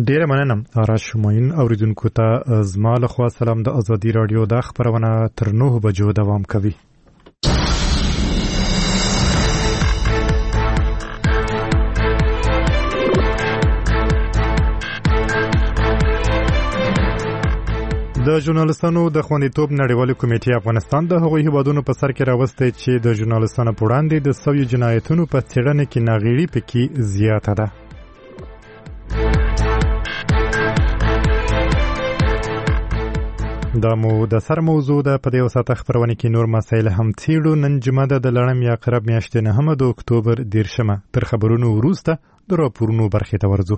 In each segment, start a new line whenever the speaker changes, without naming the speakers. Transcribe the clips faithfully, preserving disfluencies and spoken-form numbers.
ډیره مننه آرش شماین اوریدونکو ته زما له خوا سلام. د ازادي رادیو د خبرونه تر نه بجو دوام کوي. د ژورنالستانو د خوندیتوب نړیوالې کمیټې افغانستان د هغوی هیوادونو په سر کې راوستی چې د ژورنالستانو په وړاندې د سویو جنایتونو په څېړنه کې ناغېړي پکې زیاته ده. دا مو د سر موضوع ده. په دې وساته خبرونه کې نور مسایل هم څېړو. نن جمعه ده، د لړم یا عقرب میاشتې نهمه د اکتوبر دیرشمه. تر خبرونو وروسته د راپورونو برخې ته ورځو.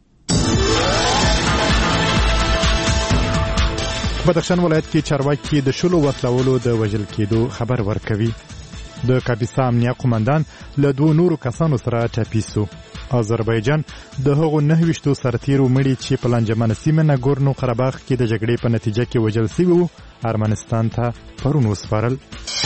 بدخشان ولایت کې چارواکي د شلو وسلوالو د وژل کېدو خبر ورکوي. د کاپیسا امنیه قومندان له دوه نورو کسانو سره ټپیسو. آذربایجان د هغو نهه ویشتو سرتیرو مړي چې په لانجمنه سیمه ناګورنو قرهباغ کې د جګړې په نتیجه کې وژل شوي وو ارمنستان ته پرون وسپارل.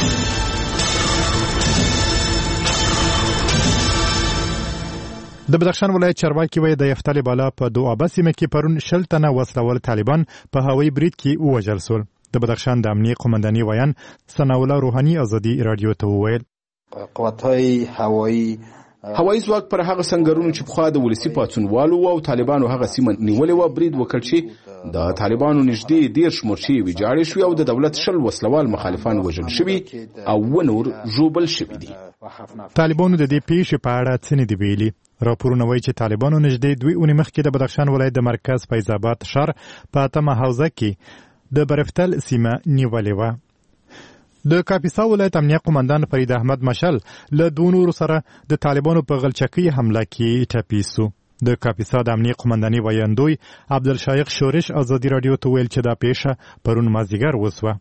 د بدخشان ولایت چارواکي وایي د یفتل بالا په دوعبه سیمه کې پرون شل تنه وسلوال طالبان په هوایي برید کې ووژل شول. د بدخشان د امنیه قومنداني ویان ثناءالله روحاني ازادي رادیو ته وویل
قوتهای هوایی هوایي ځواک پر هغه سنگرونو چې پخوا د ولسي پاڅونوالو او طالبانو هغه سیمه نیولې و برید وکړ چې د طالبانو نږدې دېرش مرچې ویجاړې شوې او د دولت شل وسلوال مخالفان وژل شوي او و نور ژوبل شوي دي.
طالبانو د دې پیښې په اړه څه نه دي ویلي. راپورونه وایي چې طالبانو نږدې دوې اونۍ مخکې د بدخشان ولایت د مرکز فیض آباد ښار په اتمه حوزه کې د برفتل سیمه نیولې وه. د کاپیسا ولایت امنیه قومندان فرید احمد مشل له دوه نورو سره د طالبانو په غلچکۍ حمله کې ټپیسو. د کاپیسا د امنیه قومنداني ویاندوی عبدالشایق شورش ازادي رادیو ته ویل چې دا پیښه پرون مازدیګر وسوه.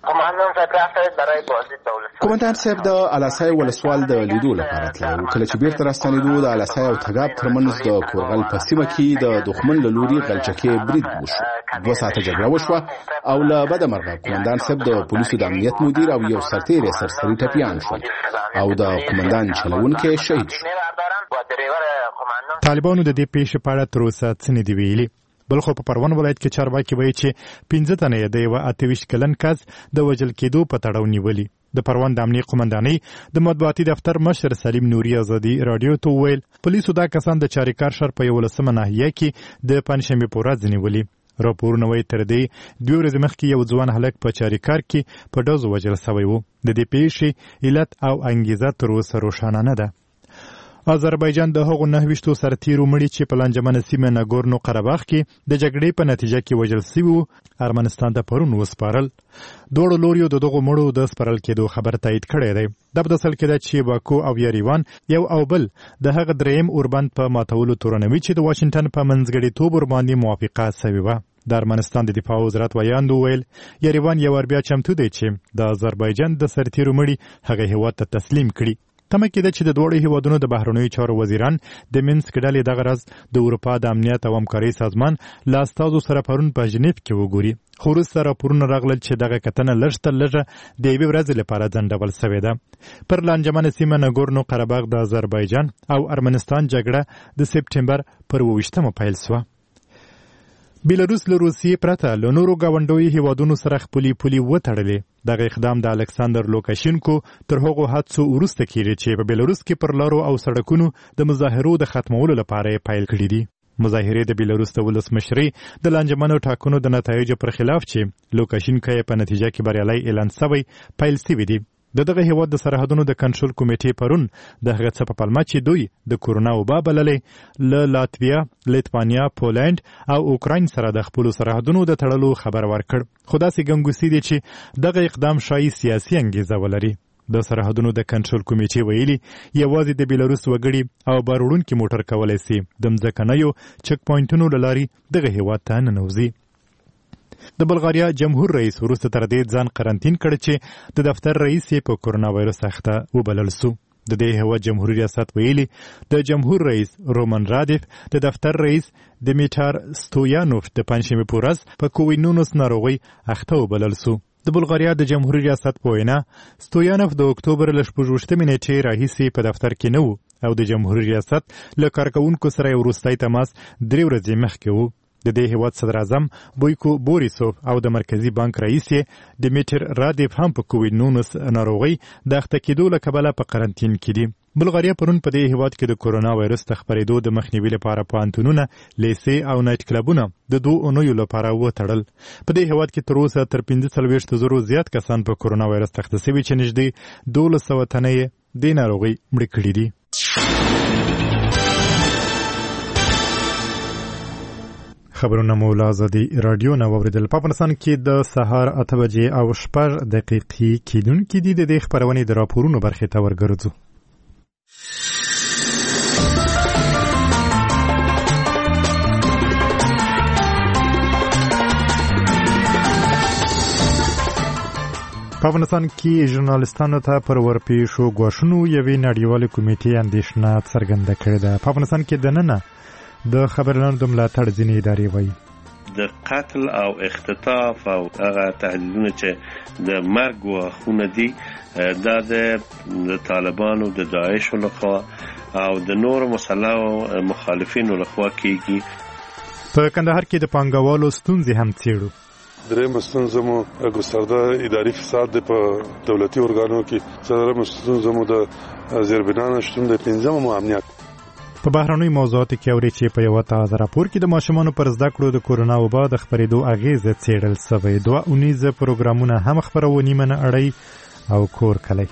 قومندان صاحب د الاسای ولسوال د لیدو لپاره تللی و. کله چې بیرته راستنېدو د الاسای او تګاب ترمنځ د کورغل په سیمه کې د دښمن له لوري غلچکې برید وشو. دوه ساعته جګړه وشوه او له بده مرغه قومندان صاحب د پولیسو د امنیت مدیر او یو سرتیر یې سرسري ټپیان شول او د قومندان چلوونکی شهید شو.
طالبانو د دې پیښې په اړه تر اوسه څه نه دي ویلي. بلخو په پروان ولایت کې چارواکي وایي چې پنځه تنه یې د یوه اته ویشت کلن کس د وژل کېدو په تړاو نیولي. د پروان د امنیه قومندانۍ د مطبوعاتي دفتر مشر سلیم نوري ازادي رادیو ته وویل پولیسو دا کسان د چاریکار ښار په یولسمه ناحیه کې د پنجشنبې په ورځ نیولي. راپورونه وایي تر دې دوې ورځې مخکې یو ځوان هلک په چاریکار کې په ډزو وژل سوی و. د دې پیښې علت او انګیزه تر اوسه روښانه نه ده. آذربایجان د هغو نهه ویشتو سرتیرو مړي چې په لانجمنه سیمه ناګورنو قرهباغ کې د جګړې په نتیجه کې وژل شوي وو ارمنستان ته پرون وسپارل. دواړو لوریو د دغو مړو د سپارل کېدو خبر تایید کړی دی. دا په داسل کې ده چې باکو او یریوان یو او بل د هغه دریم اوربند په ماتولو تورنوي چې د واشنګټن په منځګړیتوب ورباندې موافقه سوې وه. د ارمنستان د دفاع وزارت ویاند وویل یریوان یو ور بیا چمتو دی چې د آذربایجان د سرتیرو مړي هغه هېواد ته تسلیم کړي. تمه کېده چې د دواړو هیوادونو د بهرنیو چارو وزیران د مینسک ډلې دغه ورځ د اروپا د امنیت او همکارۍ سازمان له استازو سره پرون په ژنیف کې وګوري. خو وروسته راپورونه راغلل چې دغه کتنه لږ تر لږه د یوې ورځې لپاره ځنډول سوې ده. پر لانجمنه سیمه ناګورنو قرهباغ د آذربایجان او ارمنستان جګړه د سپټمبر پر اوویشتمه پیل سوه. بیلاروس له روسیې پرته له نورو ګاونډیو هیوادونو سره خپلې پولې وتړلې. دغه اقدام د الکساندر لوکاشینکو تر هغو هڅو وروسته کېږي چې په بیلاروس کې پر لارو او سړکونو د مظاهرو د ختمولو لپاره یې پیل کړي دي. مظاهرې د بیلاروس د ولسمشرۍ د لانجمنو ټاکنو د نتایجو پر خلاف چې لوکاشینکو یې په نتیجه کې بریالی اعلان سوی پیل سوي دي. د دغه هیواد د سرحدونو د کنټرول کمیټې پرون د هغه څه په پلمه چې دوی د کورونا وبا بللې له لاتویا، لیتوانیا، پولند او اوکراین سره د خپلو سرحدونو د تړلو خبر ورکړ. خو داسې ګنګوسې دي چې دغه اقدام ښایي سیاسي انګیزه ولري. د سرحدونو د کنټرول کمیټې ویلي یوازې د بیلاروس وګړي او بار وړونکي موټر کولی سي د مځکنیو چک پوینټونو له لارې دغه هیواد ته ننوځي. د بلغاریا جمهور رئیس وروسته تر دې ځان قرنطین کړ چې د دفتر رئیس یې په کورونا وایرس اخته وبلل سو. د دې هیواد جمهوریت ریاست ویلي د جمهور رئیس رومن رادیف د دفتر رئیس دمیټار ستویانوف د پنجشنبې په ورځ په کووډ نولس ناروغۍ اخته وبلل سو. د بلغاریا د جمهوریت ریاست په وینا ستویانوف د اکتوبر له شپږ ویشتمې نیټې راهیسې په دفتر کې نه و او د جمهوریت ریاست له کارکوونکو سره یو وروستی تماس درې ورځې مخکې و. د دې هیواد صدر اعظم بویکو بوریسوف او د مرکزی بانک رئیس یې ډیمیټر رادیف هم په کووډ نولس ناروغۍ د اخته کېدو له کبله په قرنطین کې دي. بلغاریا پرون په دې هیواد کې د کورونا وایرس د خپرېدو د مخنیوي لپاره پوهنتونونه، لیسې او نایټ کلبونه د دوه اونیو لپاره وتړل. په دې هیواد کې تر اوسه تر پنځه څلوېښت زرو زیات کسان په کورونا وایرس اخته شوي چې نږدې دولس سوه تنه یې دې ناروغۍ مړه کړي دي. خبرونه مو له ازادي راډیو نه واورېدل. په افغانستان کې د سهار اته بجې او شپږ دقیقې کېدونکي دي. د دې خپرونې د راپورونو برخې ته ورګرځو. په افغانستان کې ژورنالستانو ته پر ورپېښو ګواښونو یوې نړیوالې کمیټې اندېښنه څرګنده کړې ده. په افغانستان کې دننه د خبريالانو د ملاتړ ځینې ادارې وایي
د قتل او اختطاف او هغه تهدیدونه چې د مرګ ګواښونه دي دا د طالبانو د داعش لخوا او د نور مسلحو مخالفینو لخوا کیږي.
په کندهار کې د پانګوالو ستونزې هم څېړو.
درېیم ستونزه مو ګسترده اداري فساد دی په دولتي ارګانونو کې. څلورم ستونزه مو د زیربنانو شتون دی. پنځم مو امنیت.
په بهرنیو موضوعاتو کې اوري چې په یو تازه راپور کې د ماشومانو پر زده کړو د کورونا وبا د خپرېدو اغیزه څېړل شوې. دوه اونیزه پروګرامونه هم خپرونې منه اړۍ او کور کلی.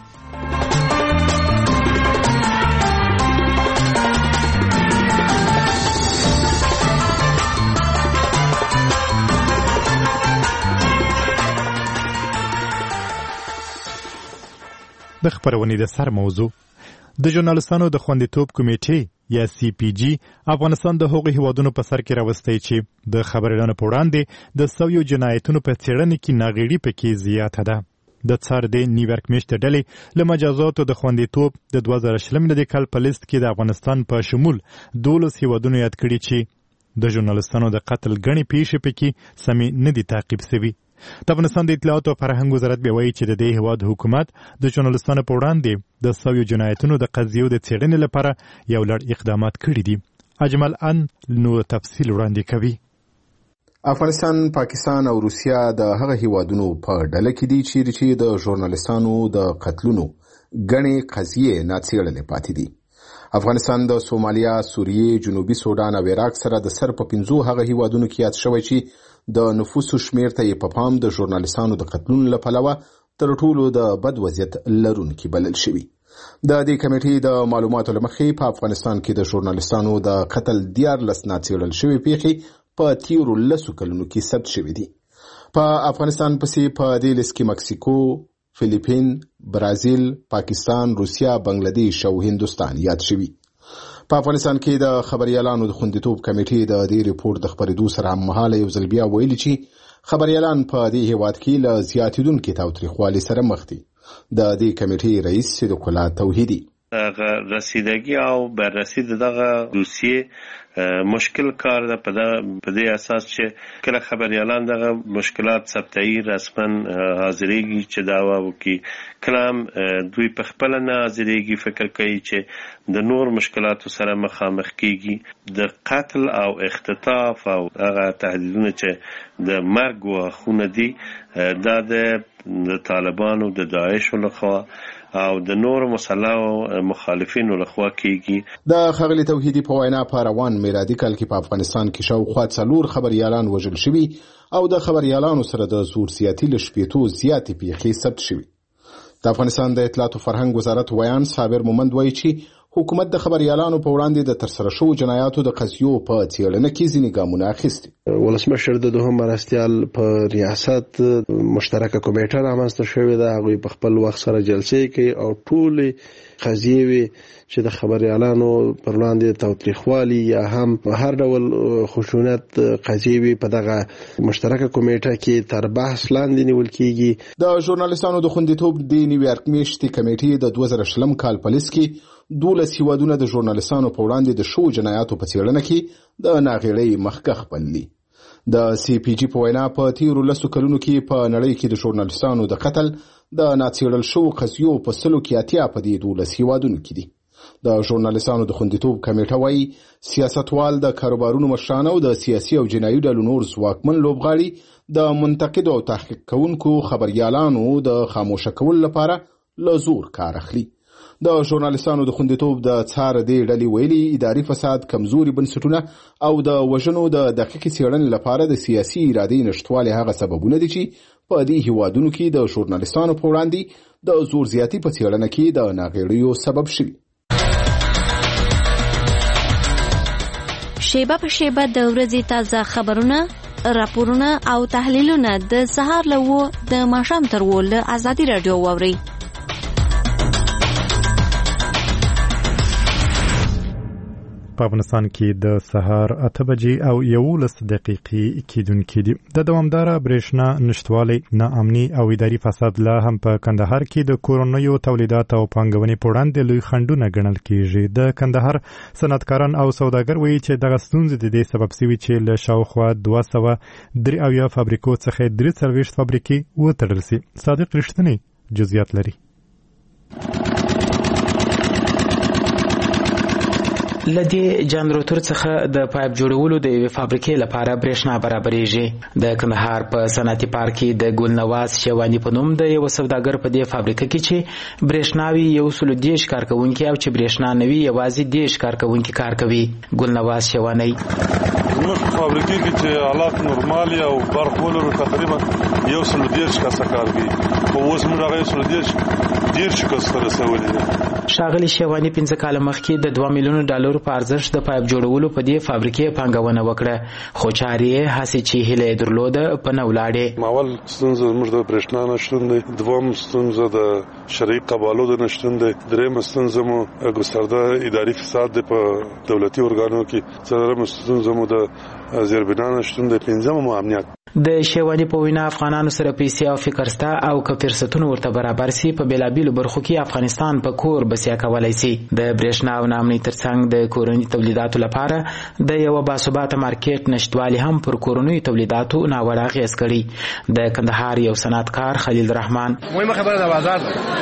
د خپرونې د سر موضوع د ژورنالستانو د خوندیتوب کمیټې یا سی پی جی افغانستان د هغو هیوادونو په سر کې راوستی چې د خبريالانو په وړاندې د سویو جنایتونو په څېړنې کې ناغېړي پکې زیاته ده. د څار د نیویارک میاشتې ډلې له مجازاتو د خوندیتوب د دوه زره شلم د کال په لیست کې د افغانستان په شمول دولس هیوادونو یاد کړي چې د ژورنالستانو د قتل ګڼې پیښې پکې سمې نه دي تعقیب شوي. د افغانستان د اطلاعاتو او فرهنګ وزارت بیا وایي چې د دې هیواد حکومت د ژورنالستانو په وړاندې د سویو جنایتونو د قضیو د څېړنې لپاره یو لړ اقدامات کړي دي. اجمل ان نو تفصیل وړاندې کوي.
افغانستان، پاکستان او روسیا د هغه هیوادونو په ډله کې دي چې د ژورنالستانو د قتلونو ګڼې قضیې ناڅېړلې پاتې دي. افغانستان د سومالیا، سوریې، جنوبي سودان او عراق سره د سر په پنځو هغه هیوادونو کې یاد شوی چې د نفوسو شمیر ته یې په پام د ژورنالستانو د قتلونو له پلوه تر ټولو د بد وضعیت لرونکي بلل شوي. د دې کمیټې د معلوماتو له مخې په افغانستان کې د ژورنالستانو د قتل دیارلس ناڅېړل شوي پیښې په تیرو لسو کلونو کې ثبت شوي دي. په افغانستان پسې په دې لیست کې مکسیکو، فلیپین، برازیل، پاکستان، روسیا، بنگلادیش او هندوستان یاد شوي. په افغانستان کې د خبريالانو د خوندیتوب کمیټې د دې ریپورت د خپرېدو سره هممهاله یو ځل بیا ویلي چې خبريالان په دې هیواد کې له زیاتېدونکي تاوتریخوالي سره مخ دي. د دې کمیټې رئیس صدیق الله توحیدي
رسیدگی او بررسی دغه دوسیه مشکل کار ده. په دې اساس چې کله خبريالان دغه مشکلات ثبتي رسما حاضرېږي چې داوا وکړي، کله دوی په خپل نه حاضرېږي، فکر کوي چې د نور مشکلاتو سره مخامخ کیږي. د قتل او اختطاف او هغه تهدیدونه چې د مرګ ګواښونه دي دا د طالبانو د داعش لخوا او د نور مسلحو مخالفینو لخوا کیږي.
د ښاغلي توحیدي په وینا په روان میلادي کال کې په افغانستان کې شاوخوا څلور خبريالان وژل شوي او د خبريالانو سره د زور زیاتي له شپېتو زیاتې پیښې ثبت شوي. د افغانستان د اطلاعاتو فرهنګ وزارت ویان صابر مومند وایي چې حکومت د خبريالانو په وړاندې د ترسره شوو جنایاتو د قضیو په څېړنه کې ځینې ګامونه اخیستي.
ولسمشر د دوهم مرستیال په ریاست مشترکه کمیټه رامنځته شوې ده. هغوی په خپل وخت سره جلسې کوي او ټولې قضیې وي چې د خبريالانو پر وړاندې تاوتریخوالي یا هم هر ډول خشونت قضیې وي په دغه مشترکه کمیټه کې تر بحث لاندې نیول کیږي.
د ژورنالستانو د خوندیتوب د نیویارک میاشتې کمیټې د دوه زره شلم کال په لیست کې دولس هیوادونه د ژورنالستانو په وړاندې د شوو جنایاتو په څېړنه کې د ناغېړۍ مخکښ بللي. د سی پی جی په وینا په تیرو لسو کلونو کې په نړۍ کې د ژورنالستانو د قتل د ناڅېړل شوو قضیو په سلو کې اتیا په دې دولس هیوادونو کې دي. د ژورنالیستانو د خوندیتوب کمیټه وایي سیاستوال د کاروبارونو مشران او د سیاسي او جنایي ډلو نور ځواکمن لوبغاړي د منتقدو او تحقیق کوونکو خبريالانو د خاموشه کولو لپاره له زور کار اخلي. د ژورنالیستانو د خوندیتوب د څار دې ډلې ویلي اداري فساد، کمزوري بنسټونه او د وژنو د دقیقې څېړنې لپاره د سیاسي ارادې نشتوالي هغه سببونه دي چې په دې هیوادونو کې د ژورنالیستانو په وړاندې د زور زیاتي په څېړنه کې د ناغېړیو سبب شوي.
شیبه په شیبه د ورځې تازه خبرونه، راپورونه او تحلیلونه د سهار له اوه د ماښام تر اوه له ازادي راډیو واورئ.
په افغانستان کې د سهار اته بجې او یولس دقیقې کېدونکې دي. د دوامداره برېښنا نشتوالی، ناامني او اداري فساد لا هم په کندهار کې د کورنیو تولیدات او پانګونې په وړاندې لوی خنډونه ګڼل کېږي. د کندهار صنعتکاران او سوداګر وایي چې دغه ستونزې د دې سبب شوي چې له شاوخوا دوه سوه درې اویا فابریکو څخه درې څلوېښت فابریکې وتړل سي. صادق رښتینی جزئیات لري.
لدی جنراتور څخه د پایپ جوړولو د یوې فابریکې لپاره برېښنا برابرېږي. د کندهار په صنعتي پارک کې د ګلنواز شیواني په نوم د یو سوداګر په دې فابریکه کې چې برېښنا وي یو سل دېرش کارکونکي او چې برېښنا نه وي یوازې دېرش کارکونکي کار کوي. ګلنواز شیواني
زموږ په فابریکه کې چې حالات نورمالي او برق ولرو تقریبا یو سل دېرش کسه کار کوي. خو اوس موږ هغه یو سل دېرش دېرش کس ته رسولي دي.
ښاغلي شیواني پنځه کاله مخکې د دوه میلیونو ډالرو په ارزښت د پایپ جوړولو په دې فابریکې پانګونه وکړه، خو چارې یې هسې چې هیله یې درلوده په نه ولاړې.
اول ستونزه زموږ د برېښنا نشتون دی، دویم ستونزه د شرعي قبالو د نشتون دی، درېیمه ستونزه مو ګسترده اداري فساد دی په دولتي ارګانو کې، څلورمه ستونزه مو د زیربنا نشتون دی، پنځمه مو امنیت.
د شیواني په وینا افغانانو سره پیسې او فکر سته او که فرصتونه ورته برابر سي په بیلابیلو برخو کې افغانستان په کور بسیا کولای سي. د برېښنا او ناامنۍ ترڅنګ د کورني تولیداتو لپاره د یو باثباته مارکیټ نشتوالي هم پر کورني تولیداتو ناوړه اغېز کړي. د کندهار یو صنعتکار خلیل رحمان
مهمه خبره د بازار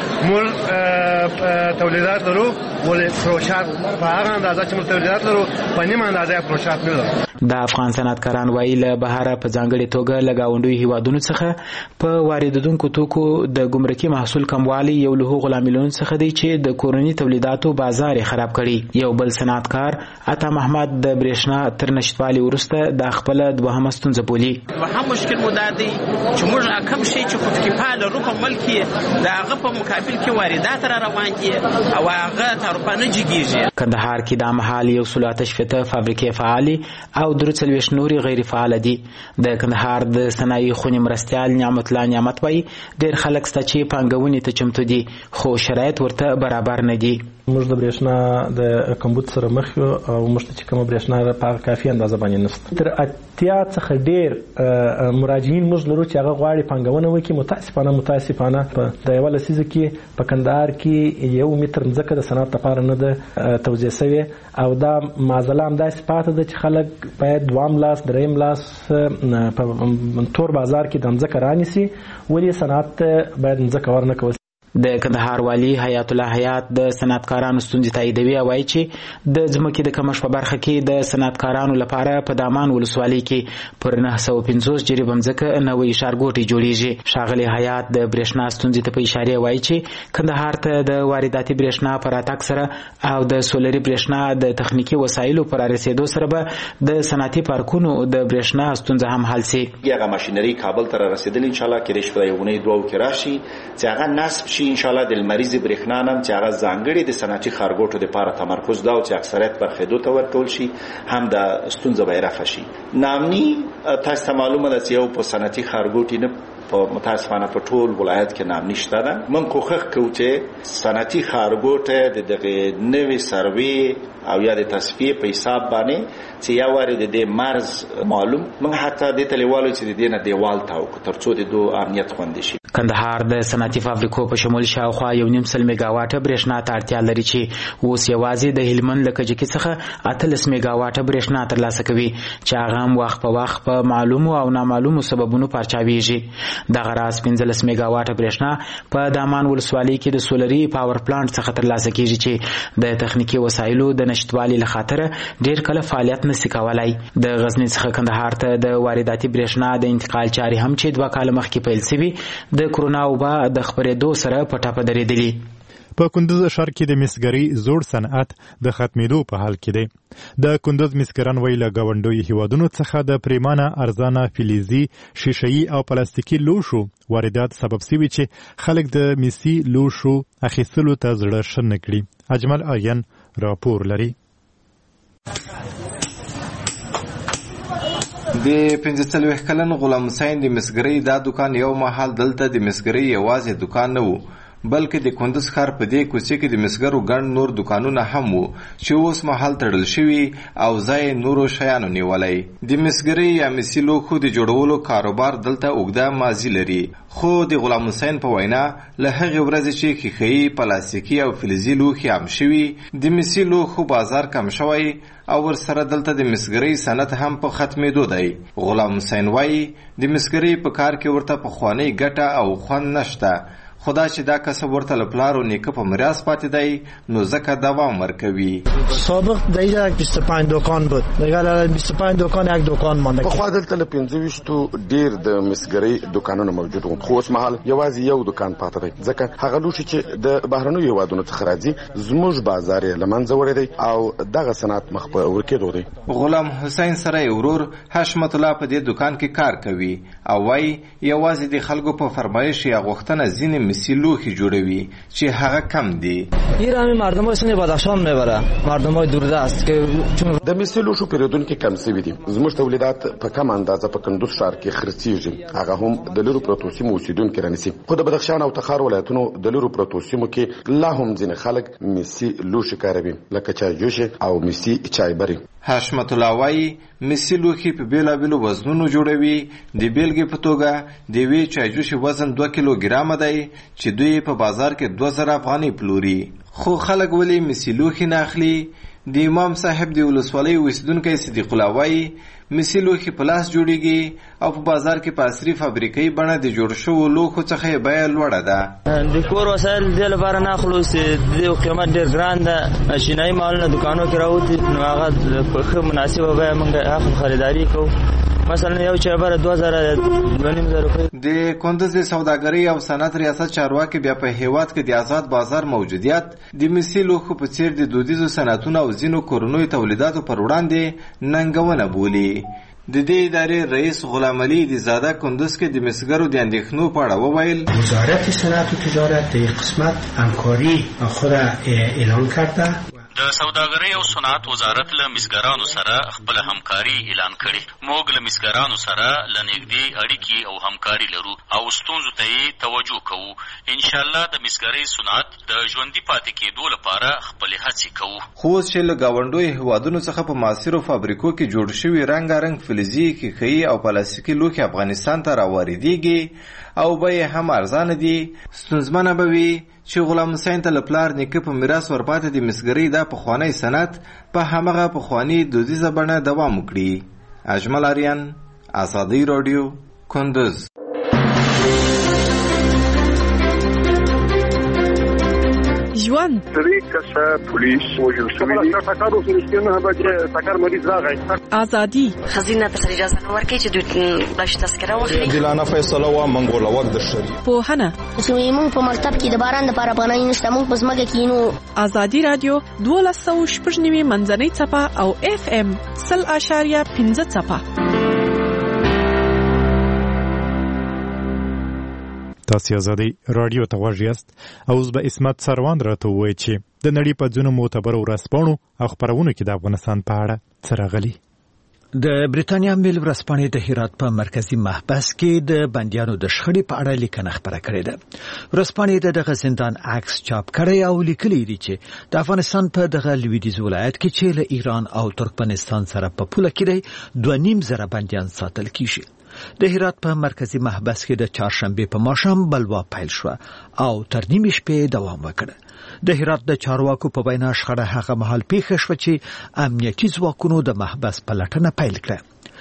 مول تولیدات لرو ولې فروشات په هغه اندازه چې موږ تولیدات لرو په نیمه اندازه فروشات نه لرو.
د افغان صنعتکاران وایي له بهره په ځانګړې توګه له ګاونډیو هیوادونو څخه په واردېدونکو توکو د ګمرکي محصول کموالی یو له هغو لاملونو څخه دی چې د کورني تولیداتو بازار یې خراب کړي. یو بل صنعتکار عطا محمد د برېښنا تر نشتوالي وروسته دا خپله دوهمه ستونزه بولي.
دوهم مشکل مو دا دی چې موږ کم شی چې خودکفا لرو په ملک کې د هغه په مقابل کې واردات را روان دي او هغه تعرفه نه جګېږي.
کندهار کې دا مهال یو سل اته شپېته فابریکې فعالې او درې څلوېښت نورې غیر فعاله دي. د کندهار د صنایع خونې مرستیال نعمت الله نعمت وایي ډېر خلک شته چې پانګونې ته چمتو دي خو شرایط ورته برابر نه دي.
موږ د برېښنا د کمبود سره مخ یو او موږ ته چې کومه برېښنا په کافي اندازه باندې نشته. تر اتیا څخه ډېر مراجعین موږ لرو چې هغه غواړي پانګونه وکړي. متاسفانه متاسفانه په د یوه لسیزه کې په کندهار کې یو متر ځمکه د صنعت لپاره نه ده توزیع سوې او دا معضله همداسې پاتې ده چې خلک باید دوام لاس دریم لاس په تور بازار کې د ځمکه رانیسي ولې صنعت باید ځمکه ورنکړي.
د کندهار والی حیات الله حیات د صنعتکارانو ستونزې تاییدوي او وایي چې د ځمکې د کمښت په برخه کې د صنعتکارانو لپاره په دامان ولسوالۍ کې پر نه سوه پنځوس جریبه ځمکه نوی ښارګوټی جوړیږي. ښاغلی حیات د برېښنا ستونزې ته په اشارې وایي چې کندهار ته د وارداتي برېښنا په راتګ سره او د سولري برېښنا د تخنیکي وسایلو پر رسېدو سره به د صنعتي پارکونو د برېښنا ستونزه هم حل سي.
هغه ماشینري کابل ته رسیدل ان شاء الله کې د شپې یوونی دوه کې راشي چې هغه نصب شي ان شاء الله د مریض برېښنا نم چې هغه ځانګړي د صنعتي ښارګوټو لپاره تمرکز دا او چې اکثریت برخېدو ته ورکول شي هم د ستونزه به رفع شي. نامني تاسو ته معلومه ده چې یو په صنعتي ښارګوټي نه په متاسفانه په ټول ولایت کې نام نشته ده. من کوښښ کوو چې صنعتي ښارګوټه د دغه نوې سروې او یا د تصفیه په حساب باندې چې یا وارد د مرز معلوم من حتی د تلیوالو چې د دینه دیوال تاو ترڅو د دو امنیت خوندي شي.
کندهار د صنعتي فابریکو په شمول شاوخوا یو نیم سل میگاواټه برېښنا ته اړتیا لري چې اوس یوازې د هلمند له کجکي څخه اتلس میگاواټه برېښنا ترلاسه کوي چې هغه هم وخت په وخت په معلومو او نامعلومو سببونو پارچاویږي. دغه راز پنځلس میگا واټه برېښنا په دامان ولسوالۍ کې د سولري پاور پلانټ څخه ترلاسه کیږي چې د تخنیکی وسایلو د نشټوالي له خاطره ډیر کله فعالیت نشي کولای. د غزنی څخه کندهار ته د وارداتي برېښنا د انتقال چارې هم چې دوه کاله مخکې پیل شوي د کرونا وبا د خپرېدو سره په ټاپه درېدلي.
په کندوز ښار کې د مسګرۍ زوړ صنعت د ختمېدو په حال کې دی. د کندوز مسګران وایي له ګاونډیو هیوادونو څخه د پریمانه ارزانه فلزي شیشهیي او پلاستیکي لوښو واردات سبب شوي چې خلک د مسي لوښو اخیستلو ته زړه ښه نه کړي. اجمل آریان راپور لري.
د پنځه څلوېښت کلن غلام حسین د مسګرۍ دا دکان یو مهال دلته د مسګرۍ یوازې دکان نه و، بلکې د کندوز ښار په دې کوڅې کې د مسګرو ګڼ نور دکانونه هم وو چې اوس مهال تړل شوي او ځای نورو شیانو نیولی. د مسګرۍ یا مسي لوښو د جوړولو کاروبار دلته اوږده ماضي لري، خو د غلام حسین په وینا له هغې ورځې چې ښیښهیي، پلاستیکي او فلزي لوښي عام شوي، د مسي لوښو بازار کم شوی او ورسره دلته د مسګرۍ صنعت هم په ختمېدو دی. غلام حسین وایي د مسګرۍ په کار کې ورته پخوانۍ ګټه او خوند نشته، خدا چې دا کسب ورته له پلار و نیکه په میراث پاتې دی نو ځکه دوام ورکوي.
سابق دیگه یک بیست و پنج دکان بود، دیگه له بیست و پنج دکان یک دکان مانده.
پخوا دلته له پنځه ویشتو ډیر د مسګرۍ دکانونه موجود وو، خو اوس مهال یوازې یو دکان پاتې دی، ځکه هغه لوښي چې د بهرنیو هیوادونو څخه راځي زموږ بازار یې له منځه وړی دی او دغه صنعت مخ په ورکېدو دی.
غلام حسین سره یې ورور حشمت الله په دې دکان کې کار کوي او وایي یوازې د خلکو په فرمایش یا غوښتنه ځینې مسي لوښي جوړوي چې هغه کم دي.
ایرانی مردم سن بدخشان میبره، مردمای دوردست که چون
د مسي لوښو پیرودونکو کم شوي دي. زموږ تولیدات په کم اندازه په کندوز ښار کې خرڅیږي، هغه هم د لرو پروتو سیمو اوسیدونکي رانیسي، خو د بدخشان او تخار ولایتونو د لرو پروتو سیمو کې لا هم ځینې خلک مسي لوښي کاروي لکه چایجوش او مسي چایبري.
حشمت الله وایي مسي لوښي په بېلابېلو وزنونو جوړوي. د بیلګې په توګه د یوې چایجوشې وزن دوه کیلو ګرامه دی چې دوی په بازار کې دوه زره افغانۍ پلوري. خو خلک ولې مسي لوښي نه اخلي؟ د امام صاحب د ولسوالۍ اوسیدونکی صدیق الله وایي مسي لوښي په لاس جوړیږي او په بازار کې په عصري فابریکې بڼه د جوړ شوو لوښو څخه یې بیه لوړه ده.
د کور وسایل دې لپاره نه اخلو چې د دې قیمت ډېر ګران ده، ماشینایي مالونه دوکانو کې راوځي نو هغه په ښه مناسبه بیه موږ اخلو، خریداري کوو. مثلا یو چایبر دوه زره دوه نیم زره روپۍ.
د کندوز د سوداګرۍ او صنعت ریاست چارواکي بیا په هیواد کې د آزاد بازار موجودیت د مسي لوښو په څیر د دودیزو صنعتونو او ځینو کورنیو تولیداتو پر وړاندې ننګونه بولي. د دې ادارې رئیس غلام علي د زاده کندوز کې د مسګرو د اندېښنو په اړه وویل
وزارت صنعت و تجارت در این قسمت همکاری خود اعلان کرده.
د سوداګرۍ او صنعت وزارت له مسګرانو سره خپل همکاري اعلان کړي. موږ له مسګرانو سره له نږدې اړیکې او همکاري لرو او ستونزو ته یې توجه کوو. ان شاء الله د مسګرۍ صنعت د ژوندي پاتې کېدو لپاره خپلې هڅې کوو.
خو اوس چې له ګاونډیو هیوادونو څخه په معاصرو فابریکو کې جوړ شوي رنګارنګ فلزي، ښیښهیي او پلاستیکي لوښي افغانستان ته راواردېږي او بیې هم ارزانه دي، ستونزمنه به وي چې غلام حسین ته له پلار نیکه په میراث ورپاتې د مسګرۍ دا پخوانی صنعت په همغه پخواني دودیزه بڼه دوام وکړي. اجمل آریان، ازادي راډیو، کندوز.
ژوند
درې کسه پولیس وژل شوي دي. ټکر وشو نه بچ ټکر مریض راغی.
ازادي
خزینه ته اجازه نه ورکړي چې دوی بلش تذکره واخلي.
دلانه فیصله وا منګوله وخت د شری
پوهنه
چې موږ په مکتب کې د باران لپاره افغانۍ نشته، موږ په ځمکه کې نو.
ازادي رادیو دولس سوه شپږ نوي منځنۍ څپه او اف ام سل اشاریه پنځه څپه.
تاسو ازادي رادیو ته غوږ یاست او اوس به اسمت سروان راته ووایي چې د نړۍ په ځینو معتبرو ورځپاڼو او خپرونو کې د افغانستان په اړه څه راغلي.
د بریتانیا میل ورځپاڼې د هرات په مرکزی محبس کې د بندیانو د شخړې په اړه لیکنه خپره کړې ده. ورځپاڼې د دغه زندان عکس چاپ کړی او لیکلي دي چې د افغانستان په دغه لویدیځ ولایت کې چې له ایران او ترکمنستان سره په پوله کې دی دوه نیم زره بندیان ساتل کیږي. د هرات په مرکزی محبس کې د چهارشنبه په ماښام بلوا پیل شو او تر نیمې شپې دوام وکړ. د هرات د چارواکو په وینا شخړه هغه مهال پیښه شوه چې امنیتي ځواکونو د محبس پلټنه پیل کړه.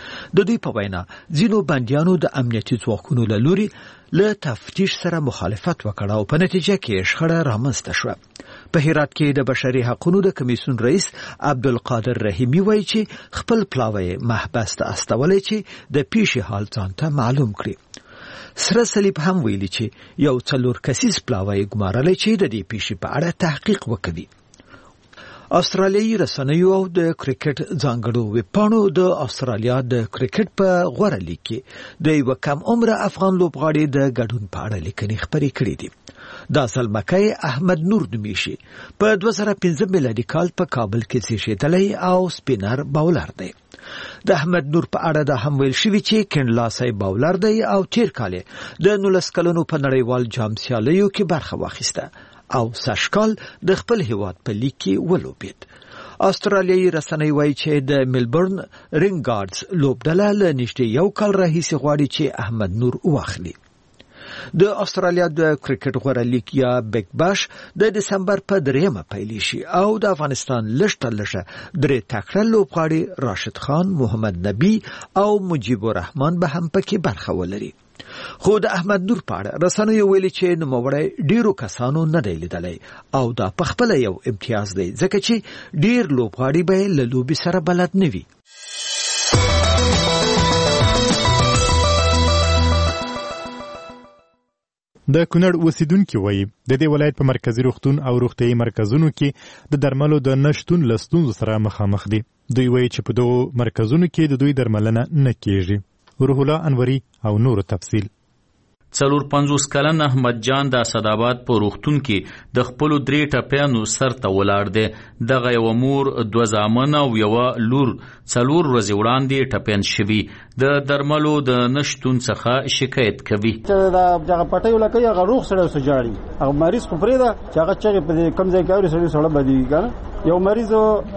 د دوی په وینا ځینو بندیانو د امنیتي ځواکونو له لوري له تفتیش سره مخالفت وکړ او په نتیجه کې شخړه رامنځته شوه. په هرات کې د بشري حقوقو د کمیسیون رئیس عبدالقادر رحیمی وایي چې خپل پلاوی محبس ته استولی چې د پیښې حال ځان ته معلوم کړي. سره صلیب هم ویلي چې یو څلور کسیز پلاوی ګمارلی چې د دې پیښې په اړه تحقیق وکړي. استرالیایي رسنیو او د کرکټ ځانګړو ویبپاڼو د استرالیا د کرکټ په غوره لیګ کې د یو کم عمره افغان لوبغاړي د ګډون په اړه لیکنې خپرې کړې دي. دا زلمکی احمد نور نومیشي په دوه زره پنځه میلادي کال په کابل کې زیږېدلی او سپینر باولر دی. د احمد نور په اړه دا هم ویل شوي چې کینلاسي باولر دی او تیر کال د نولس کلونو په نړیوال جام سیالیو کې برخه واخیسته او سږکال د خپل هیواد په لیګ کې ولوبېد. استرالیایي رسنۍ وایي چې د ملبورن رینګارډز لوبډله له نږدې یو کال راهیسې غواړي چې احمد نور واخلي. د استرالیا د کرکټ غوره لیګ یا بیگ باش د دسمبر په دریمه پیل شي او د افغانستان لږ تر لږه درې تکړه لوبغاړي راشد خان، محمد نبی او مجیب الرحمن به هم پکې برخه ولري. خو د احمد نور په اړه رسنیو ویلي چې نوموړی ډیرو کسانو نه دی لیدلی او دا پخپله یو امتیاز دی ځکه چې ډیر لوبغاړي به له لوبې سره بلد نه وي.
د کونړ اوسیدونکي وایي د دې ولایت په مرکزي روغتون او روغتیايي مرکزونو کې د درملو د نشتون له ستونزو سره مخامخ دي. دوی وایي چې په دغو مرکزونو کې د دوی درملنه نه کیږي. روح الله انوري او نور تفصیل.
څلور پنځوس کلن احمد جان د اسداباد په روغتون کې د خپلو درې ټپیانو سر ته ولاړ دی. دغه یوه مور، دوه زامن او یوه لور څلور ورځې وړاندې ټپیان شوي. د درملو د نشتون څخه شکایت کوي.
دغه پټۍ ولکوي هغه روغ سړی اوس جاړي، هغه مریض خو پرېږده چې هغه چغې په کوم ځای کې اوري سړي سړه بدېږي که نه. یو مریض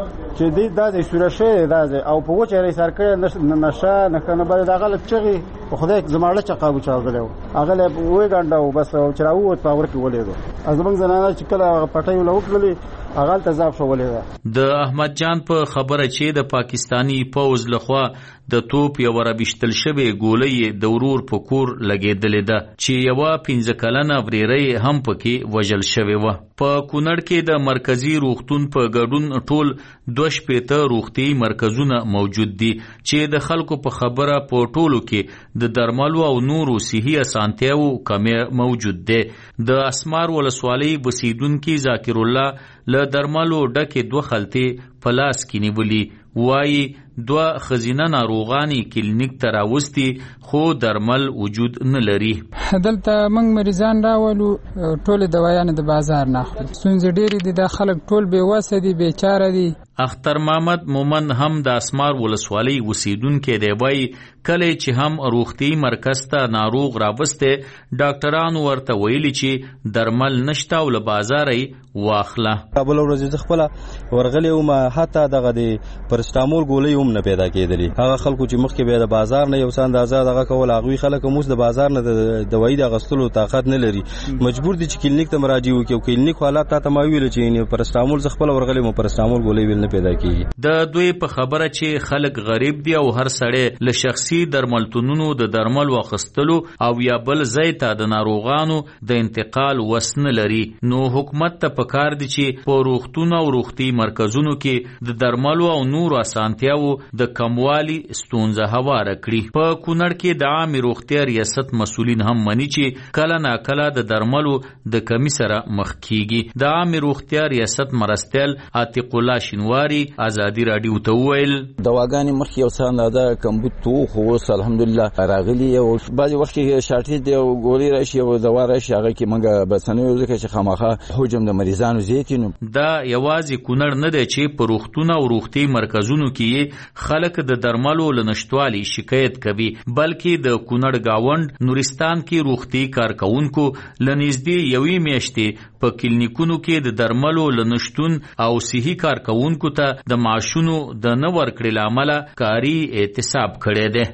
چې دی دا دی سوره شوی دا دی او په وچه یې سر کړی نشه نښه نه بلې د هغه لږ چغې په خدای زماړه چقه وچاودلی و، هغه له وګنډه و بس چې راووت په غره کې ولېدو. زموږ زنانه چې کله هغه پټۍ وله وکړلې هغه هلته ضعف شو ولېده.
د احمد جان په خبره چې د پاکستاني پوځ لخوا د توپ یوه رابیشتل شوې ګولۍ د ورور په کور لګېدلې ده چې یوه پنځه کلنه ورېری هم پکې وژل شوې وه. په کونړ کې د مرکزي روغتون په ګډون ټول دوه شپېته روغتیايي مرکزونه موجود دي چې د خلکو په خبره په ټولو کې د درملو او نورو صحي اسانتیاوو کمی موجود دی. د اسمار ولسوالۍ اوسیدونکي ذاکر الله له درملو ډکې دوه خلطې په لاس کې نیولي. وایي دوه ښځینه ناروغانې کلینیک ته راوستي خو درمل وجود نه لري.
دلته موږ مریضان راولو، ټولې دوايانې د بازار نه اخلو. ستونزې ډېرې دي، دا خلک ټول بې وسه دي، بیچاره دي.
اختر محمد مومن هم د اسمار ولسوالۍ اوسیدونکی دی. وایي کله چې هم روغتیايي مرکز ته ناروغ راوستی ډاکټرانو ورته ویلي چې درمل نشته او له بازاره یې واخله.
بله ورځ زه خپله ورغلی وم، حتی دغه د پرسټامول ګولۍ هم نه پیدا کېدلې. هغه خلکو چې مخکې به د بازار نه یو څه اندازه دغه کول، هغوی خلک هم اوس د بازار نه د دوایي د اخیستلو طاقت نه لري، مجبور دي چې کلینیک ته مراجعه وکړي. او کلینیک حالات تا ته ما ویل چې پرسټامول زه خپله ورغلی وم، پرسټامول ګولۍ ویل نه پیدا کېږي.
د دوی په خبره چې خلک غریب دي او هر سړی له شخصي درملتونونو د درمل واخیستلو او یا بل ځای ته د ناروغانو د انتقال وس نه لري. نو حکومت ته پکار دي چې په روغتون او روغتي مرکزونو کې د درملو او نورو اسانتیاوو د کموالي ستونزه هواره کړي. په کونړ کې د عامې روغتیا ریاست مسؤلین هم مني چې کله ناکله د درملو د کمی سره مخ کیږي. د عامې روغتیا ریاست مرستیال عتیق الله شینواری ازادي راډیو ته وویل
دواګانې مخکې یو څه اندازه کمبود و، خو اوس الحمدلله راغلي او بعضې وخت کې شارټېج دی او ګولۍ راشي او دوا راشي، هغه کې موږ بسنوي ځکه چې خامخا حجم د مریضانو زیات نو.
دا یوازې کونړ نه دی چې په روغتون او روغتي مرکزونو کې خلک د درملو له نشتوالي شکایت کوي، بلکې د کونړ گاوند نورستان کې روغتي کارکونکو له نږدې یوې میاشتې په کلینیکونو کې د درملو له نشتون او صحي کارکونکو ته د معاشونو د نه ورکړې له امله کاري اعتصاب کړی دی.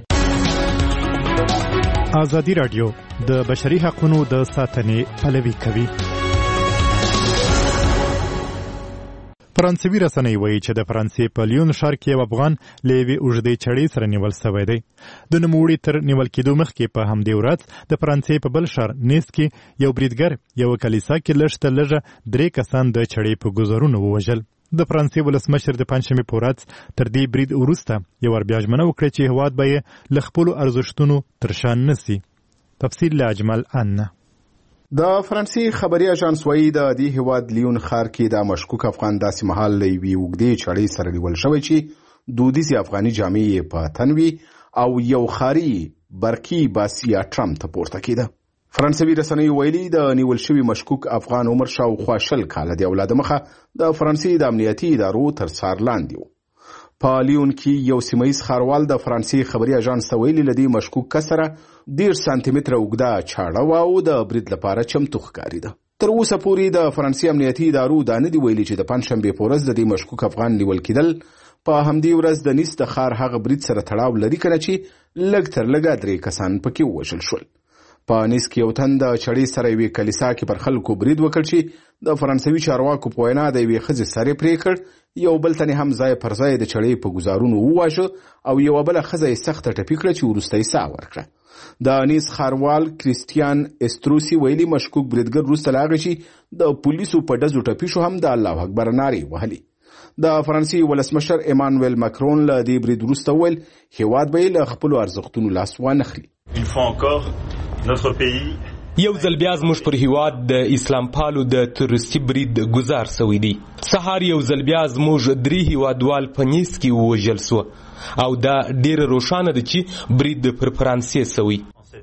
ازادي راډیو د بشري حقوقو د ساتنې پلوي کوي. فرانسوي رسنۍ وایي چې د فرانسې په لیون ښار کې یو افغان له یوې اوږدې چړې سره نیول سوی دی. د نوموړي تر نیول کېدو مخکې په همدې ورځ د فرانسې په بل ښار نیس کې یو بریدګر یوه کلیسا کې لږ تر لږه درې کسان د چړې په ګوزارونو ووژل. د فرانسې ولسمشر د پنجشنبې په ورځ تر دې برید وروسته یو وار بیا ژمنه وکړه چې هېواد به یې له خپلو ارزښتونو تر شا نه سي. تفصیل له اجمل ان.
د فرانسې خبري اژانس وایي د دې هیواد لیون ښار کې د مشکوک افغان داسې مهال له یوې اوږدې چړې سره نیول شوی چې دودیزې افغاني جامې یې په تن وي او یو ښاري برقي باسي یا ټرم ته پورته کېده. فرانسوي رسنیو ویلي د نیول شوي مشکوک افغان عمر شاوخوا شل کاله د اولاده مخه د فرانسې د امنیتي ادارو تر څار لاندې و. په لیون کې یو سیمهیز ښاروال د فرانسې خبري اژانس ته ویلي له دې مشکوک کس سره ډېر سانتي متره اوږده چاړه وه او د برید لپاره چمتو ښکارېده. تر اوسه پورې د فرانسې امنیتي ادارو دا نه دي ویلي چې د پنجشنبې په ورځ د دې مشکوک افغان نیول کېدل په همدې ورځ د نیس د ښار هغه برید سره تړاو لري که نه چې لږ تر لږه درې کسان پکې ووژل شول. په نیس کې یو تن د چړې سره یوې کلیسا کې پر خلکو برید وکړ چې د فرانسوي چارواکو په وینا د یوې ښځې سر یې پرې کړ، یو بل تن هم ځای پر ځای د چړې په ګزارونو وواژه او یوه بله ښځه یې سخته ټپي کړه چې وروسته یې ساه ورکړه. د نیس ښاروال کریستیان استروسي ویلي مشکوک بریدګر وروسته له هغې چې د پولیسو په ډزو ټپي شو هم د الله اکبر نارې وهلې. د فرانسې ولسمشر ایمانویل ماکرون له دې برید وروسته وویل هېواد به یې له خپلو ارزښتونو لاس وانخلي.
یو ځل بیا زموږ پر هیواد د اسلام پالو د تروریستي برید ګزار سوی دی. سهار یو ځل بیا زموږ درې هیوادوال په نیس کې ووژل سو او دا ډیره روښانه ده چې برید پر فرانسې سوی.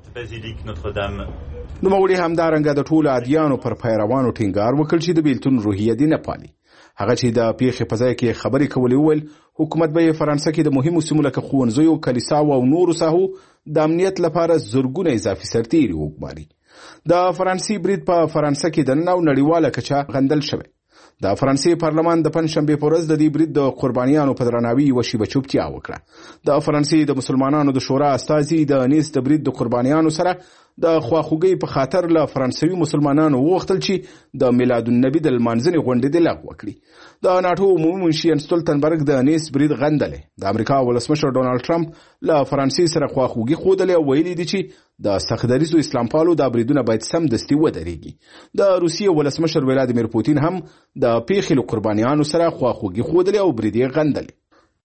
نوموړي همدارنګه د ټولو ادیانو پر پیروانو ټینګار وکړ چې د بیلتون روحیه دې نه پالي. هغه چې د پیښې په ځای کې خبرې کولې وویل حکومت به یې فرانسه کې د مهمو سیمو لکه ښوونځیو، کلیساو او نورو ساحو د امنیت لپاره زرګونه اضافي سرتیري وګماري. د فرانسې برید په فرانسه کې دننه او نړیواله کچه غندل شوی. د فرانسې پارلمان د پنجشنبې په ورځ د دې برید د قربانیانو په درناوي یوه شیبه چوپتیا وکړه. د فرانسې د مسلمانانو د شورا استازي د نیس د برید د قربانیانو سره د خواخوږۍ په خاطر له فرانسوي مسلمانانو وغوښتل چې د میلاد النبي د لمانځنې غونډې دې لغوه کړي. د ناټو عمومي منشي ین ستولتنبرګ د نیس برید غندلی. د امریکا ولسمشر ډونالډ ټرمپ له فرانسې سره خواخوږي ښودلې او ویلي دي چې د سختدریزو اسلام پالو دا بریدونه باید سمدستي ودرېږي. د روسیې ولسمشر ولادیمیر پوتین هم د پیښې له قربانیانو سره خواخوږي ښودلې او برید یې غندلی.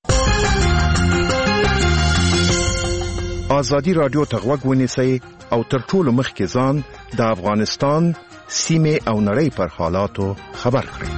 آزادي رادیو ته غوږ ونیسئ او تر ټولو مخکې ځان د افغانستان سیمې او نړۍ پر حالاتو خبر کړئ.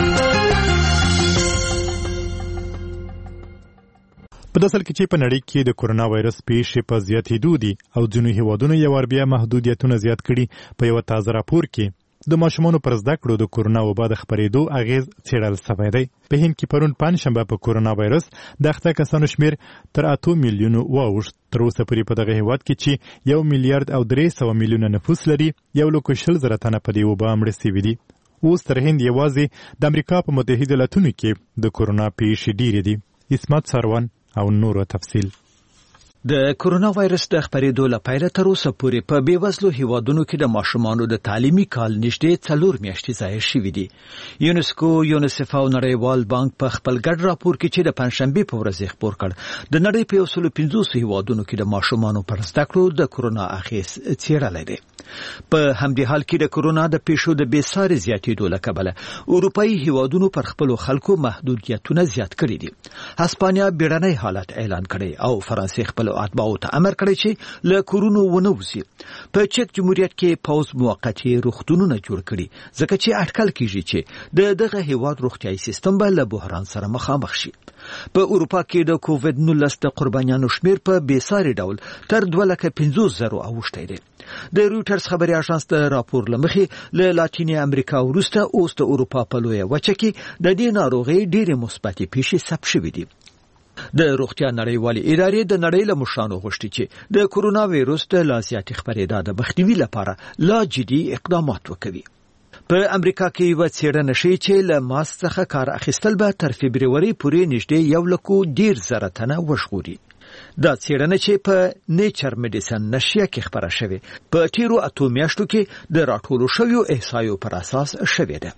په داسل کې چې په نړۍ کې د کورونا وایرس پیښې په زیاتېدو دي او ځینو هیوادونو یو وار بیا محدودیتونه زیات کړي. په یوه تازه راپور کې د ماشومانو پر زده کړو د کورونا وبا د خپرېدو اغېز څېړل سوی دی. په هند کې پرون پنجشنبه په کورونا وایرس د اخته کسانو شمېر تر اتو میلیونو واوښت. تر اوسه پورې په دغه هېواد کې چې یو میلیارډ او درې سوه میلیونه نفوس لري یو لکو شل زره تنه په دې وبا مړه سوي دي. اوس تر هند یوازې د امریکا په متحده ایالتونو کې د کورونا پیښې ډېرې دي. اسمت سروان او نورو تفصیل.
د کورونا وایرس د خپرېدو له پیله تر اوسه پورې په بېوزلو هیوادونو کې د ماشومانو د تعلیمي کال نږدې څلور میاشتې ضایع شوي دي. یونسکو، یونیسف او نړیوال بانک په خپل ګډ راپور کې چې د پنجشنبې په ورځ یې خپور کړ د نړۍ په یو سلو پنځوسو هیوادونو کې د ماشومانو پر زده کړو د کورونا اغېز څېړلی دی. په همدې حال کې د کورونا د پیښو د بېساري زیاتېدو له کبله اروپایي هیوادونو پر خپلو خلکو محدودیتونه زیات کړي دي. هسپانیا بیړنی حالت اعلان کړی او فرانسې خپل اتباعو ته امر کړی چې له کورونو ونه وځي. په چک جمهوریت کې پوز موقتي روغتونونه جوړ کړي ځکه چې اټکل کیږي چې د دغه هیواد روغتیايي سیستم به له بحران سره مخامخ شي. په اروپا کې د کووډ نولس د قربانیانو شمیر په بېساري ډول تر دوه لکه پنځوس زرو اوښتی دی. د رویټرز خبري اژانس د راپور له مخې له لاتینې امریکا وروسته اوس د اروپا په لویه وچه کې د دې ناروغۍ ډېرې مثبتې پیښې ثبت شوي دي. د روغتیا نړیوالې ادارې د نړۍ له مشرانو غوښتي چې د کورونا وایرس د لا زیاتې خپرېدا د مخنیوي لپاره لا جدي اقدامات وکوي. په امریکا کې یوه څېړنه ښیي چې له ماسک څخه کار اخیستل به تر فبروري پورې نږدې یو لکو ډېر زره تنه وژغوري. دا څېړنه چې په نیچر میډیسن نشریه کې خپره شوې په تیرو اتو میاشتو کې د راټولو شویو احصایو پر اساس شوې ده.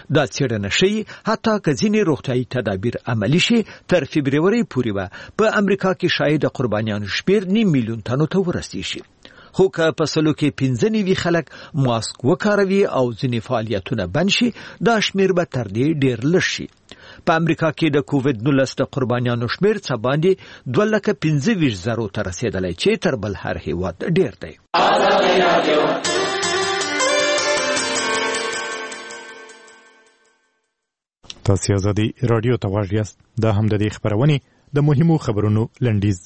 دا څېړنه ښیي حتی که ځینې روغتیایي تدابیر عملي شي تر فبرورۍ پورې به په امریکا کې شاید د قربانیانو شمېر نیم میلیون تنو ته ورسیږي. خو که په سلو کې پنځه نوي خلک ماسک وکاروي او ځینې فعالیتونه بند شي دا شمېر به تر دې ډېر لږ شي. په امریکا کې د کووډ نولس د قربانیانو شمېر څه باندې دوه لکه پنځه ویشت زرو ته رسېدلی چې تر بل هر هېواد ډېر دی.
تاسو ازادي رادیو ته غواړئ یاست. دا هم د دې خبرونې د مهمو خبرونو لنډیز.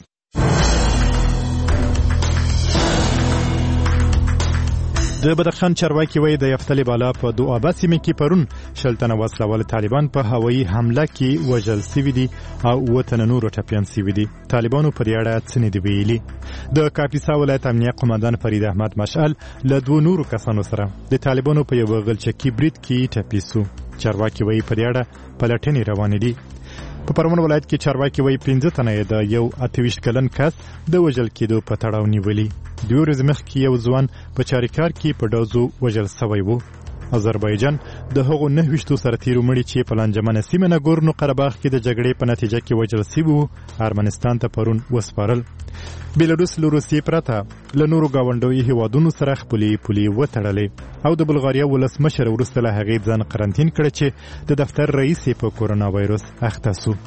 د بدخشان چارواکي وایي د یفتل بالا په دوآبه سیمه کې پرون شل تنه وسله وال طالبان په هوایي حمله کې وژل سوي دي او اووه تنه نور ټپیان سوي دي. طالبانو په دې اړه څه نه دي ویلي. د کاپیسا ولایت امنیه قماندان فرید احمد مشعل له دوه نورو کسانو سره د طالبانو په یو غلچکي برید کې ټپي سو. چارواکي وایي په دې اړه پلټنې روانې دي. په پرون ولایت کې چارواکي وایي پنځه تنه د یو اته ویشت کلن کس د وژل کېدو په تړاو نیولي. دوه ورځې مخکې یو ځوان په چاریکار کې په ډزو وژل سوی و. آذربایجان د هغو نهه ویشتو سرتیرو مړي چې په لانجمنه سیمه ناګورنو قرهباغ کې د جګړې په نتیجه کې وژل سوي وو ارمنستان ته پرون وسپارل. بیلاروس له روسیې پرته له نورو ګاونډیو هیوادونو سره خپلې پولې وتړلې او د بلغاریا ولسمشر وروسته له هغې ځان قرنطین کړ چې د دفتر رئیس یې په کورونا وایرس اخته سو.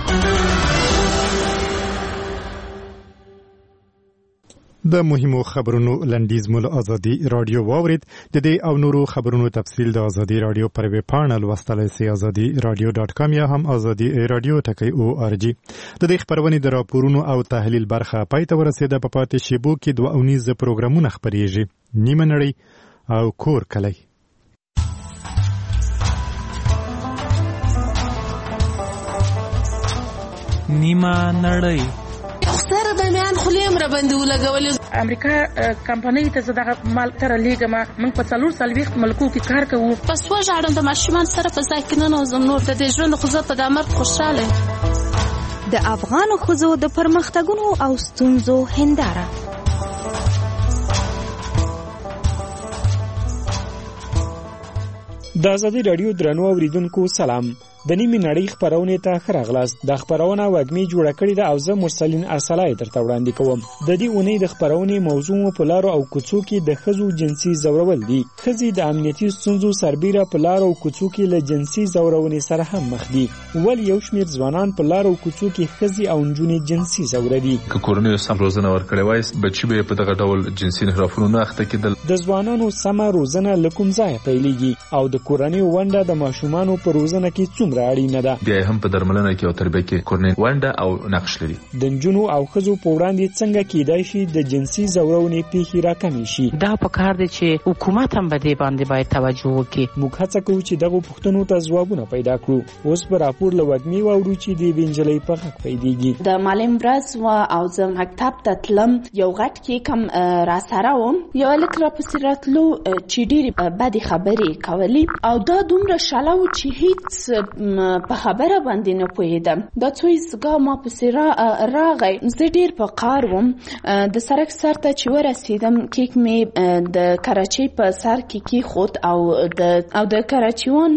د مهمو خبرونو لنډیز مول ازادي رادیو واورید. د دې او نورو خبرونو تفصیل د ازادي رادیو پر ویب پاڼه لوستلای سئ ازادي رادیو ډاټ کام یا هم ازادي رادیو ټکی او ار جی. د دې خبرونې د راپورونو او تحلیل برخه پای ته ورسېده. په پاتې شیبو کې دوه اونیز پروګرامونه خپرېږي. نیمه نړۍ او کور کلی.
نیمه نړۍ
سره د میان خلیم را باندې ولګولې.
امریکا کمپنۍ ته زه دغه مال تر لیږم. موږ په څلور څلوېښت ملکو کې کار کوو.
پس وژاړم د ماشومان سره په ځای کې ننوځم. نور د دې ژوند خو زه په دا مرګ خوشحاله یم.
د افغانو ښځو د پرمختګونو او ستونزو هنداره.
د ازادي رادیو درنو اوریدونکو سلام. د نیمې نړۍ خپرونې ته ښه راغلاست. دا خپرونه وږمې جوړه کړې ده او زه مرسلین ارسلای درته وړاندې کوم. د دې اونۍ د خپرونې موضوع مو په لارو او کوڅو کې د ښځو جنسي ځورول دي. ښځې د امنیتي ستونزو سربیره په لارو او کوڅو کې له جنسي ځورونې سره هم مخ دي. ولې یو شمېر ځوانان په لارو او کوڅو کې ښځې او نجونې جنسي ځوروي؟
که کورنۍ سم روزنه ورکړې وای بچي به په دغه ډول جنسي انحرافونو نه اخته کېدل.
د ځوانانو سمه روزنه له کوم ځایه پیلېږي او د کورنۍ ونډه د ماشومانو په روزنه کې څومره اړینه ده؟
بیا هم په درملنه کې او تربیه کې کورنۍ ونډه او نقش لري.
د نجونو او ښځو په وړاندې څنګه کېدای شي د جنسي ځورونې پیښې راکمې شي؟
دا پکار دی چې حکومت هم په دې باندې باید توجه وکړي.
موږ هڅه کوو چې دغه پوښتنو ته ځوابونه پیدا کړو. اوس به راپور له وږمې واورو چې د یوې نجلۍ په حق پیدېږي.
د معلم ورځ وه او زه مکتب ته تلم. یو غټ کیک هم راسره وم. یو هلک راپسې راتلو چې ډېرې بدې خبرې کولې او دا دومره شله و چې هېڅ په خبره باندې نه پوهېدم. دا څو ایستګاه ما پسې راغی. زه ډېر په قهر وم. د سړک سر ته چې ورسېدم کیک مې د کراچۍ په سر کې کېښود او د او د کراچیوان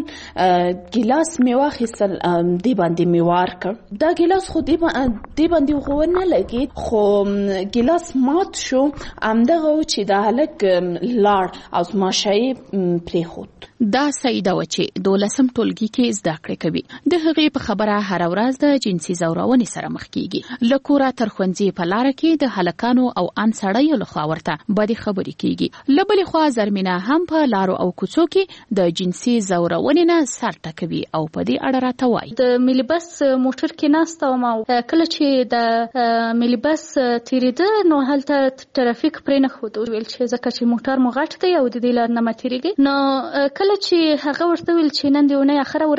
ګیلاس مې واخیستل دې باندې مې وار کړ. دا ګیلاس خو دې باندې خو ونه لګېد خو ګیلاس مات شو. همدغه و چې د هلک لاړ او زماشه یې پرېښود.
دا سعیده و چې دولسم ټولګي کې زده کړې کوي. د هغې په خبره هره ورځ د جنسي ځورونې سره مخ کېږي. له کوره تر ښوونځي په لاره کې د هلکانو او ان سړیو لخوا ورته بدې خبرې کېږي. له بلې خوا زرمینه هم په لارو او کوڅو کې د جنسي ځورونې نه سر ټکوي او په دې اړه راته وایي.
د ملي بس موټر کې ناسته وم او کله چې د ملي بس تېرېده نو هلته ټرافیک پرې نه ښود. ویل چې ځکه چې موټر مو غټ دی او د دې لار نه مه تېرېږئ. نو کله چې هغه ورته ویل چې نن د اونۍ اخره ورځ ده نو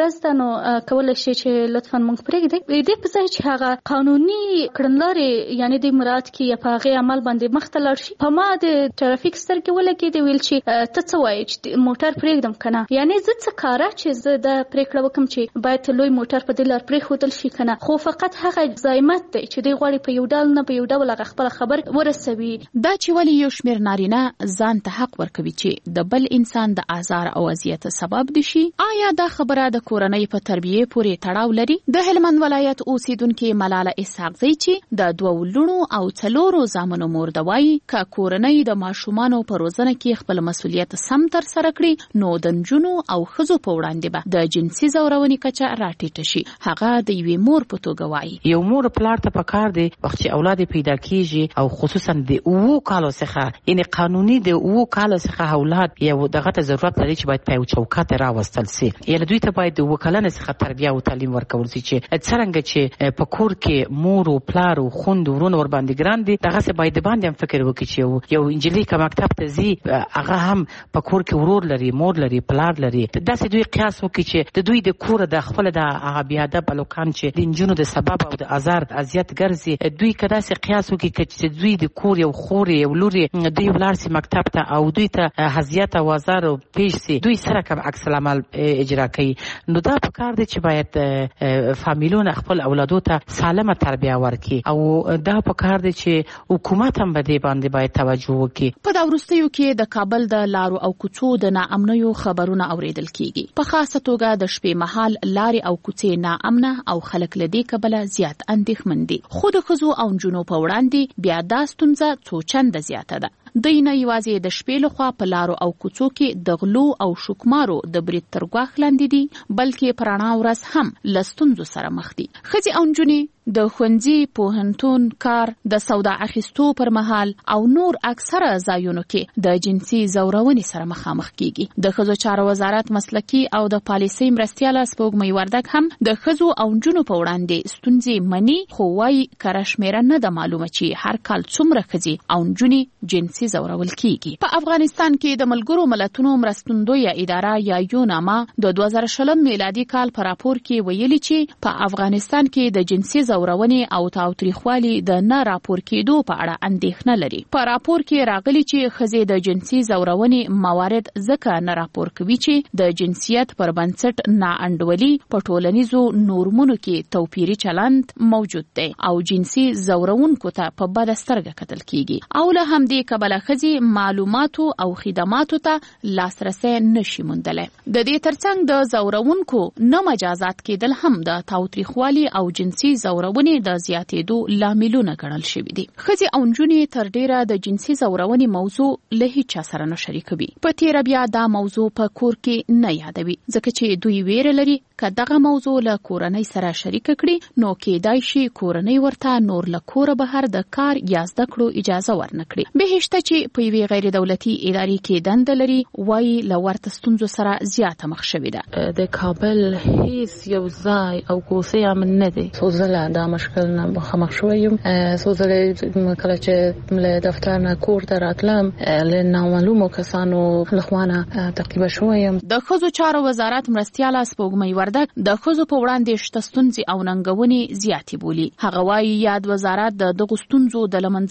نو کولای شي چې لطفا موږ پرېږدي دې په ځای چې هغه قانوني کړنلارې یعنی د مراد کې یا په هغه عمل باندې مخ ته لاړ شي. په ما د ټرافیک سترګې ولګېدې ویل چې ته څه وایې چې موټر پرېږدم که نه، یعنی زه څه کاره چې زه دا پرېکړه وکړم چې باید لوی موټر په دې لار پرېښودل شي که نه، خو فقط هغه زایمت دی چې دی غواړي په یو ډول نه په یو ډول هغه خپله خبر ورسوي.
دا چې ولې یو شمېر نارینه ځان ته حق ورکوي چې د بل انسان د آزار او اذیت سبب دي شي، آیا دا خبره د کورنۍ په تربیې پورې تړاو لري؟ د هلمند ولایت اوسیدونکي ملاله اسحاقزی چې د دوه لوڼو او څلورو زامنو مور ده وایي که کورنۍ د ماشومانو په روزنه کې خپل مسؤلیت سم ترسره کړي نو د نجونو او ښځو په وړاندې به د جنسي زورونې کچه راټیټه شي. هغه د یوې مور په توګه وایي
یو مور پلار ته پکار دی وخت چې اولاد پیدا کیږي او خصوصا د اوو کالو څخه یعنی قانوني د اوو کالو څخه اولاد یو دغه ته ضرورت لري چې باید په یو چوکاټ راوستل شي. یعنی دوی ته باید د اوو کلنې څخه تربیه او تعلیم ورکول شي چې څرنګه چې په کور کې مور او پلار او خوند ورونه ور باندې ګران دي دغه څه باید باندې هم فکر وکړي چې یو انجلۍ که مکتب ته ځي هغه هم په کور کې ورور لري مور لري پلار لري. داسې دوی قیاس وکړي چې د دوی د کور د خپل د هغه بیادب هلکان چې د نجونو د سبب او د آزار اذیت ګرځي دوی که داسې قیاس وکړي چې دوی د کور یو خور یو لور دوی ولاړ سي مکتب ته او دوی ته اذیت او آزار پیښ سي دوی سره کوم عکس العمل اجرا کوي. نو دا پکار دی چې باید فامیلونه خپل اولادو ته سالمه تربیه ورکړي او دا پکار دی چې حکومت هم به دې باندې باید توجه وکړي.
په دا وروستیو کې د کابل د لارو او کوڅو د ناامنیو خبرونه اوریدل کیږي. په خاصه توګه د شپې مهال لارې او کوڅې ناامنه او خلک له دې کبله زیات اندېښمن دي. خو د ښځو او نجونو په وړاندې بیا دا ستونزه څو چنده زیاته ده. دوی نه یوازې د شپې لخوا په لارو او کوڅو کې د غلو او شکمارو د برید تر ګواښ لاندې دي بلکې په رڼا ورځ هم له ستونزو سره مخ دي. ښځې او نجونې د ښوونځي پوهنتون کار د سودا اخیستو پر مهال او نور اکثره ځایونو کې د جنسي زورونې سره مخامخ کیږي. د ښځو چارو وزارت مسلکي او د پالیسۍ مرستیاله سپوږمۍ وردګ هم د ښځو او نجونو په وړاندې ستونزې مني خو وایي کره شمېره نه ده معلومه چې هر کال څومره ښځې او نجونې جنسي زورول کیږي. په افغانستان کې د ملګرو ملتونو مرستندویه اداره یا یوناما د دوه زره شلم میلادي کال په راپور کې ویلي چې په افغانستان کې د جنسي زورونې او تاوتریخوالي د نه راپور کېدو په اړه اندېښنه لري. په راپور کې راغلي چې ښځې د جنسي زورونې موارد ځکه نه راپور کوي چې د جنسیت پر بنسټ ناانډولي په ټولنیزو نورمونو کې توپیري چلند موجود دی او جنسي زورونکو ته په بده سترګه کتل کیږي او له همدې کبله ښځې معلوماتو او خدماتو ته لاسرسی نشي موندلی. د دې ترڅنګ د زورونکو نه مجازات کېدل هم د تاوتریخوالي او جنسي زورونې د زیاتېدو لاملونه ګڼل شوي دي. ښځې او نجونې تر ډېره د جنسي زورونې موضوع له هیچا سره نه شریکوي. په تېره بیا دا موضوع په کور کې نه یادوي ځکه چې دوی ویره لري که دغه موضوع له کورنۍ سره شریکه کړي نو کېدای شي کورنۍ ورته نور له کوره بهر د کار یا زده کړو اجازه ورنکړي. بهشته چې په یوې غیر دولتي ادارې کې دنده لري وایي له ورته ستونزو سره زیاته مخ شوې ده.
د کابل هیڅ یو ځای او کوڅې امن نه دی. څو ځله دا مشکل نه مخامخ شوی یم. څو ځله کله چې له دفتر نه کور ته راتلم له نامعلومو کسانو لخوا نه تعقیب شوی یم.
د ښځو چارو وزارت مرستیاله سپوږمۍ وردګ د ښځو په وړاندې شته ستونزې او ننګونې زیاتې بولي. هغه وایي یاد وزارت د دغو ستونزو د له